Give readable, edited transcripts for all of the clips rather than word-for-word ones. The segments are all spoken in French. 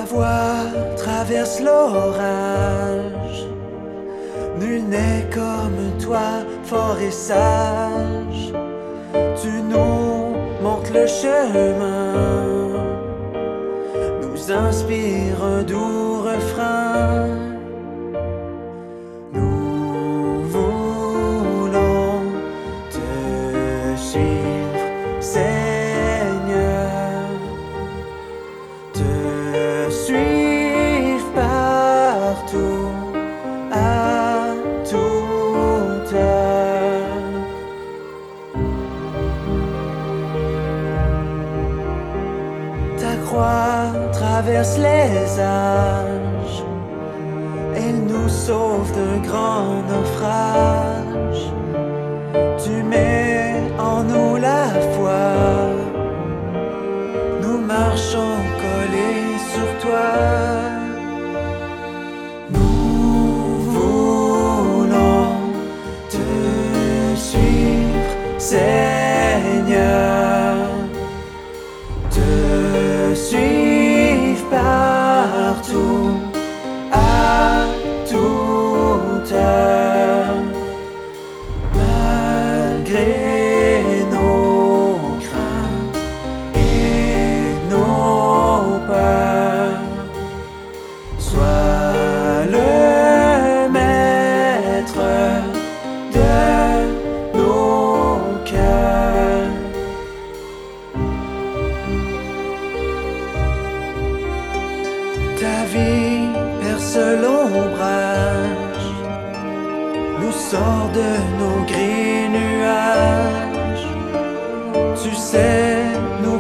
voix traverse l'orage. Nul n'est comme toi, fort et sage. Tu nous montres le chemin, nous inspire un doux refrain. Nous voulons te suivre, Seigneur, te suivre partout, à toute heure. Ta croix traverse les âges, elle nous sauve d'un grand naufrage. Tu mets en nous la foi, nous marchons collés sur toi. Nous voulons te suivre, Seigneur, te suivre partout, à toute heure. Malgré nos craintes et nos peurs, sois le maître de nos cœurs. Ta vie perce l'ombrage, nous sort de nos gris nuages. Tu sais nous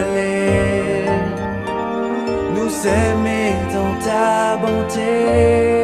consoler, nous aimer dans ta bonté.